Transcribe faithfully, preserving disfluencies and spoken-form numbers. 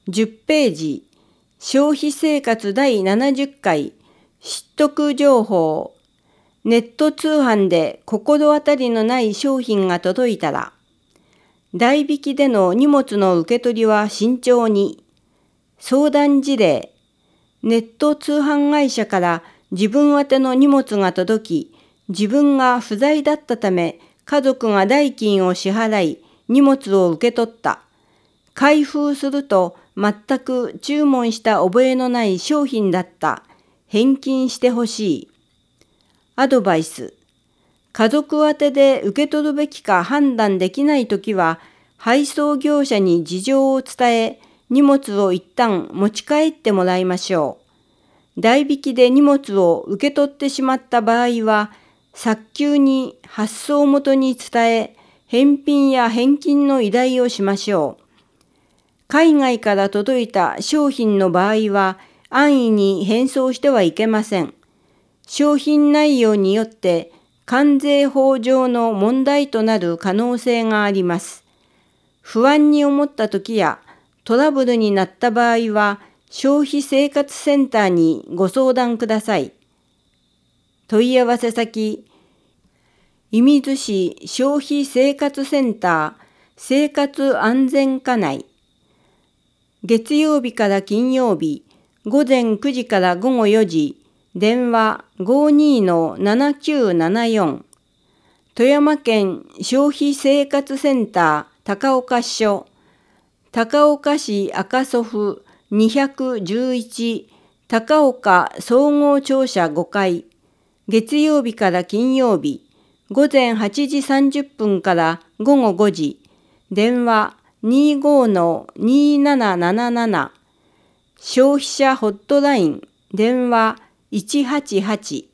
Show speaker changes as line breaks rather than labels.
じゅっページ、消費生活だいななじゅっかい、知得情報。ネット通販で心当たりのない商品が届いたら、代引きでの荷物の受け取りは慎重に。相談事例。ネット通販会社から自分宛ての荷物が届き、自分が不在だったため、家族が代金を支払い、荷物を受け取った。開封すると全く注文した覚えのない商品だった。返金してほしい。アドバイス。家族宛てで受け取るべきか判断できないときは、配送業者に事情を伝え、荷物を一旦持ち帰ってもらいましょう。代引きで荷物を受け取ってしまった場合は、早急に発送元に伝え、返品や返金の依頼をしましょう。海外から届いた商品の場合は、安易に返送してはいけません。商品内容によって関税法上の問題となる可能性があります。不安に思ったときやトラブルになった場合は、消費生活センターにご相談ください。問い合わせ先、射水市消費生活センター生活安全課内。月曜日から金曜日、ごぜんくじからごごよじ、電話 ごーにーのななきゅうななよん。富山県消費生活センター高岡支所、高岡市赤祖府にひゃくじゅういち高岡総合庁舎ごかい、月曜日から金曜日、ごぜんはちじさんじゅっぷんからごごごじ、電話 にーごーのにーなななななな。消費者ホットライン、電話いちはちはち。